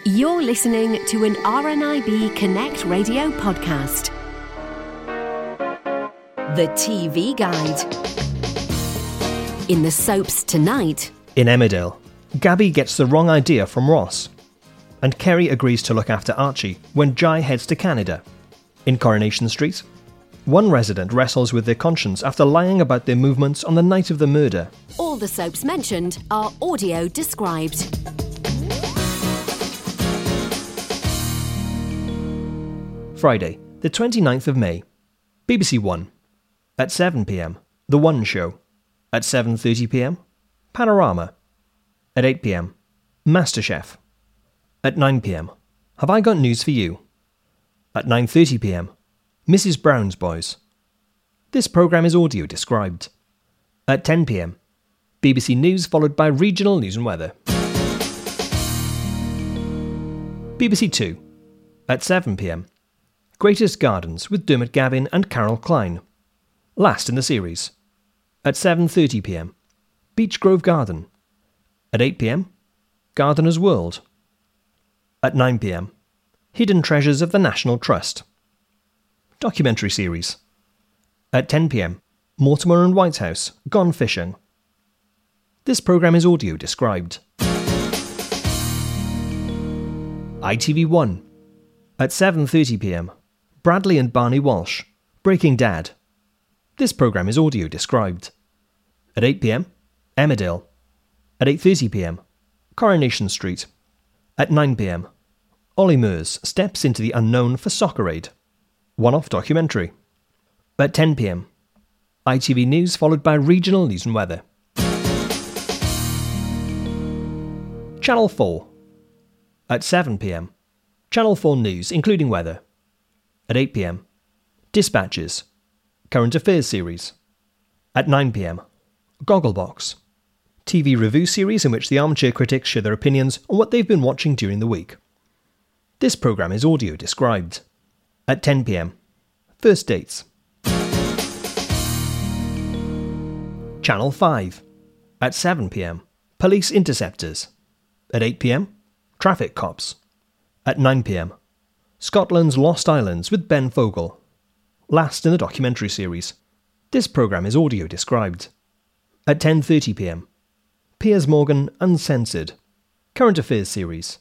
You're listening to an RNIB Connect Radio podcast. The TV Guide. In the soaps tonight. In Emmerdale, Gabby gets the wrong idea from Ross, and Kerry agrees to look after Archie when Jai heads to Canada. In Coronation Street, one resident wrestles with their conscience after lying about their movements on the night of the murder. All the soaps mentioned are audio described. Friday, the 29th of May. BBC One. At 7pm, The One Show. At 7:30pm, Panorama. At 8pm, MasterChef. At 9pm, Have I Got News for You? At 9:30pm, Mrs. Brown's Boys. This programme is audio described. At 10pm, BBC News followed by regional news and weather. BBC Two. At 7pm, Greatest Gardens with Dermot Gavin and Carol Klein. Last in the series. At 7:30pm, Beech Grove Garden. At 8pm, Gardener's World. At 9pm, Hidden Treasures of the National Trust. Documentary series. At 10pm, Mortimer and Whitehouse, Gone Fishing. This programme is audio described. ITV1. At 7:30pm, Bradley and Barney Walsh, Breaking Dad. This programme is audio described. At 8pm, Emmerdale. At 8:30pm, Coronation Street. At 9pm, Ollie Murs steps into the unknown for Soccer Aid. One-off documentary. At 10pm, ITV News followed by regional news and weather. Channel 4. At 7pm, Channel 4 News including weather. At 8pm, Dispatches, Current Affairs series. At 9pm, Gogglebox, TV review series in which the armchair critics share their opinions on what they've been watching during the week. This programme is audio described. At 10pm, First Dates. Channel 5. At 7pm, Police Interceptors. At 8pm, Traffic Cops. At 9pm, Scotland's Lost Islands with Ben Fogle. Last in the documentary series. This programme is audio described. At 10:30pm, Piers Morgan Uncensored, Current Affairs series.